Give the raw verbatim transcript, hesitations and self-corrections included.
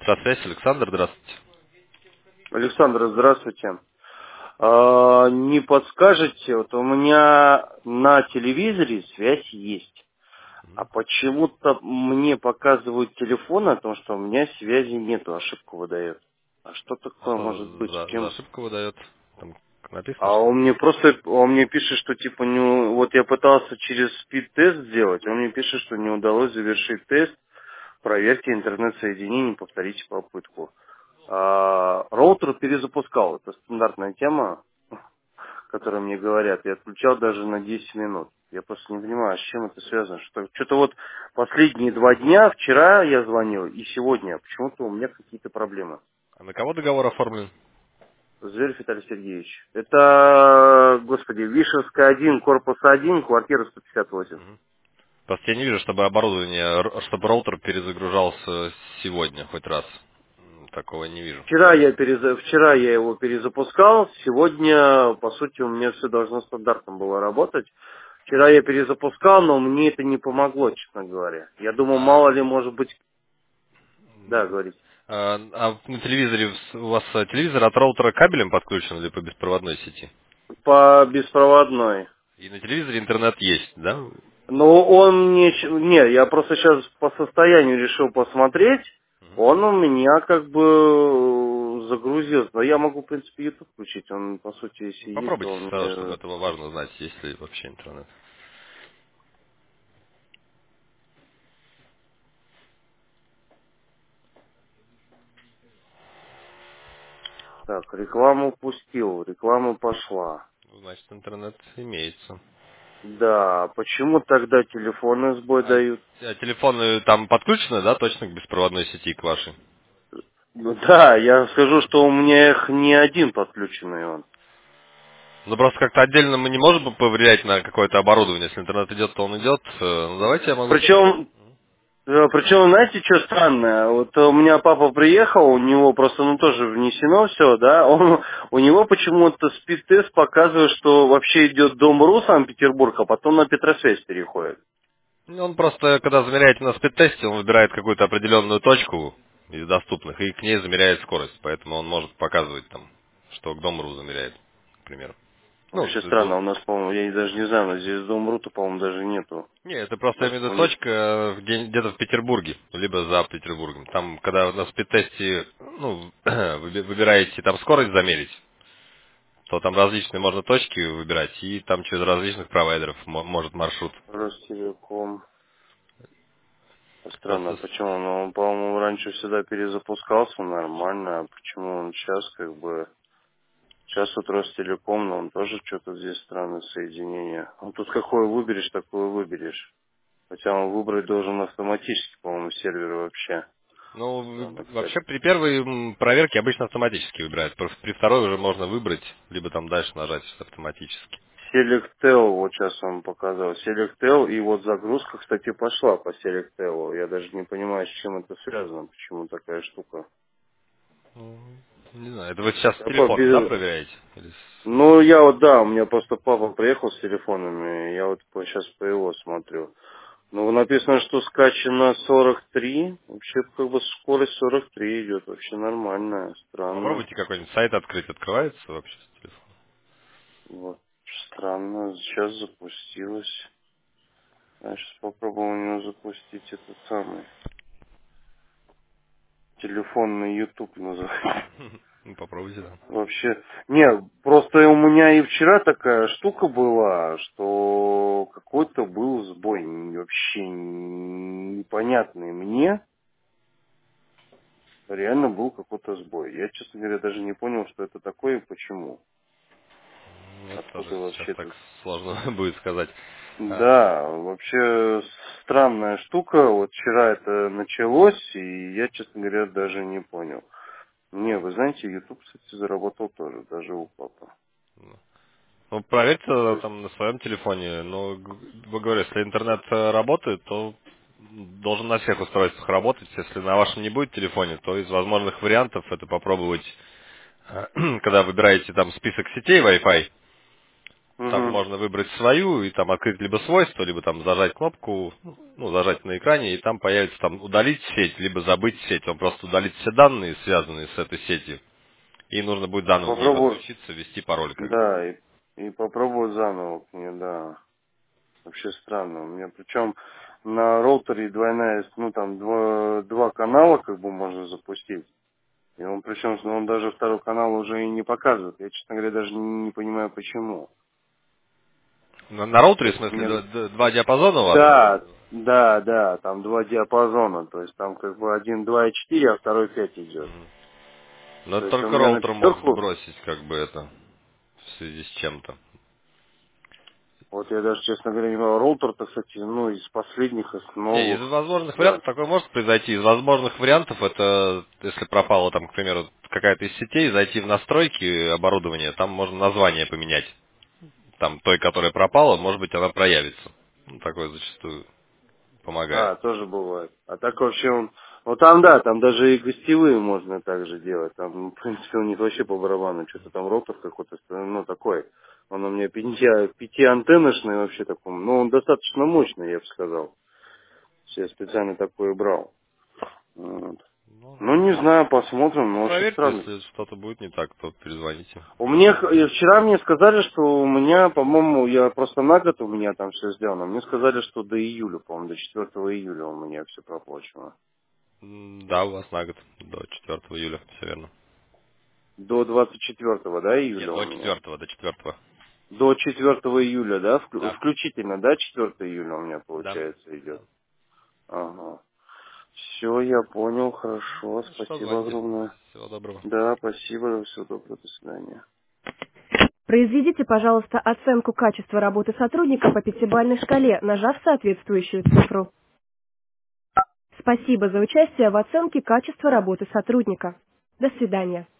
Электросвязь, Александр, здравствуйте. Александр, здравствуйте. А, не подскажете, вот у меня на телевизоре связь есть, а почему-то мне показывают телефон о том, что у меня связи нету, ошибку выдает. А что А такое может что быть? за, за Чем? ошибку выдает? Там написано, А что он мне просто, он мне пишет, что типа не, вот я пытался через спид-тест сделать, он мне пишет, что не удалось завершить тест, проверьте интернет-соединение, повторите попытку. А, роутер перезапускал, это стандартная тема, которые мне говорят, я отключал даже на десять минут. Я просто не понимаю, с чем это связано. Что, что-то вот последние два дня, вчера я звонил и сегодня, почему-то у меня какие-то проблемы. а на кого договор оформлен? Зверев Виталий Сергеевич. Это, господи, Вишевская один, корпус один, квартира сто пятьдесят восемь. Мгм. Просто я не вижу, чтобы оборудование, р- чтобы роутер перезагружался сегодня хоть раз. М, Такого не вижу. Вчера я, переза... Вчера я его перезапускал, сегодня, по сути, у меня все должно стандартно было работать. Вчера я перезапускал, но мне это не помогло, честно говоря. Я думал, А, мало ли, может быть... Да, м, говорите. а, а на телевизоре вс- у вас э, телевизор от роутера кабелем подключен или по беспроводной сети? По беспроводной. И на телевизоре интернет есть, да? Но он мне... ч- Не, я просто сейчас по состоянию решил посмотреть. Мгм. Он у меня как бы загрузился. Но я могу, в принципе, YouTube включить. Он, по сути, Ну, если есть, то попробуйте он сразу, чтобы мне... это было важно знать, есть ли вообще интернет. Так, рекламу пустил, реклама пошла. Ну, значит, интернет имеется. Да, почему тогда телефоны сбой А, дают? а телефоны там подключены, да, точно к беспроводной сети к вашей? Ну да, я скажу, что у меня их не один подключенный он. Ну просто как-то отдельно мы не можем повлиять на какое-то оборудование. Если интернет идет, то он идет. Э, Ну давайте я могу. Причем Э, Причем, знаете, что странное? Вот у меня папа приехал, у него просто, ну, тоже внесено все, да, он, у него почему-то спид-тест показывает, что вообще идет Дом.ру Санкт-Петербург, а потом на Петросвязь переходит. Ну, Он просто, когда замеряете на спид-тесте, он выбирает какую-то определенную точку из доступных и к ней замеряет скорость. Поэтому он может показывать там, что к Дом.ру замеряет, к примеру. Ну, Вообще д- д- странно, у нас, по-моему, я даже не знаю, у нас здесь Дом.ру-то, по-моему, даже нету. не, это просто я Может, имею в у виду них точка э, где- где-то в Петербурге, либо за Петербургом. Там, когда на спид-тесте, ну, выби- выбираете там скорость замерить, то там различные можно точки выбирать, и там через различных провайдеров мо- может маршрут. Ростелеком. Странно, Просто, почему? Ну, он, по-моему, раньше всегда перезапускался нормально, а почему он сейчас как бы... Сейчас вот Ростелеком, но он тоже что-то здесь странное соединение. Ну тут какое выберешь, такое выберешь. Хотя он выбрать должен автоматически, по-моему, сервер вообще. ну, Странно, в- кстати. вообще при первой м, проверке обычно автоматически выбирают. При при второй уже можно выбрать, либо там дальше нажать автоматически. Selectel, вот сейчас он показал. Selectel, и вот загрузка, кстати, пошла по Selectel. Я даже не понимаю, с чем это связано, почему такая штука. Ну, не знаю, это вы сейчас с Такой телефона, да, без- проверяете? Или с- Ну, я вот, да, у меня просто папа приехал с телефонами, я вот сейчас по его смотрю. Ну, написано, что скачано сорок три. Вообще, как бы скорость сорок три идет. Вообще нормальная. Странно. Попробуйте какой-нибудь сайт открыть, открывается вообще с телефона? Вот. Странно. Сейчас запустилось. Я сейчас попробую у него запустить этот самый. Телефонный YouTube называется. Ну, попробуйте, да. Вообще, не, просто у меня и вчера такая штука была, что какой-то был сбой, н- вообще непонятный мне. Реально был какой-то сбой. Я, честно говоря, даже не понял, что это такое и почему. Мне тоже Откуда сейчас вообще так это... сложно будет сказать. А, Да, вообще странная штука. Вот вчера это началось, и я, честно говоря, даже не понял. Не, вы знаете, YouTube, кстати, заработал тоже, даже у папы. Ну, проверьте То э, есть там на своем телефоне. Но, г- вы говорю, если интернет э, работает, то должен на всех устройствах работать. Если на вашем не будет телефоне, то из возможных вариантов это попробовать, э, когда выбираете там список сетей Wi-Fi, Там Угу. можно выбрать свою и там открыть либо свойство, либо там зажать кнопку, ну, зажать на экране, и там появится там удалить сеть, либо забыть сеть. Он просто удалит все данные, связанные с этой сетью. И нужно будет заново к ней Попробую, подключиться, ввести пароль, как бы. да, и, и попробую заново к ней, да. Вообще странно. У меня причем на роутере двойная, ну там два, два канала как бы можно запустить. И он причем, ну, он даже второй канал уже и не показывает. Я, честно говоря, даже не, не понимаю почему. На, на То роутере, в есть смысле, мне... д- д- два диапазона у вас? Да, да, да, там два диапазона. То есть там как бы один два и четыре, а второй пять идет. Но То это есть у только меня на роутер может пятерку, сбросить, как бы это, в связи с чем-то. вот я даже, честно говоря, не знаю, роутер-то, кстати, ну, из последних, из Не, из новых, возможных да. вариантов такое может произойти. Из возможных вариантов это, если пропала там, к примеру, какая-то из сетей, зайти в настройки оборудования, там можно название поменять. Там той, которая пропала, может быть, она проявится. Ну, такое зачастую помогает. А, тоже бывает. А так вообще он... Ну там да, там даже и гостевые можно также делать. Там, ну, в принципе, у них вообще по барабану. Что-то там ротор какой-то, ну, такой. Он у меня пяти, пятиантенношный вообще такой. Ну, он достаточно мощный, я бы сказал. Я специально такой брал. Вот. Ну, Ну, не знаю, посмотрим. ну, Ну, очень проверьте, странно. если что-то будет не так, то перезвоните. У меня х- э, вчера мне сказали, что у меня, по-моему, я просто на год у меня там все сделано. Мне сказали, что до июля, по-моему, до четвёртого июля у меня все проплачено. М, Да, у вас на год, до четвёртого июля, все верно. До двадцать четвёртого, да, Нет, июля у до меня? четвёртого, до четвёртого. До четвёртого июля, да? Вк- Да. Включительно, да, четвёртого июля у меня, Да. получается, идет. Да. Ага. Все, я понял, хорошо, Ну, что, спасибо звоните. огромное. Всего доброго. Да, спасибо, всего доброго, до свидания. Произведите, пожалуйста, оценку качества работы сотрудника по пятибалльной шкале, нажав соответствующую цифру. Спасибо за участие в оценке качества работы сотрудника. До свидания.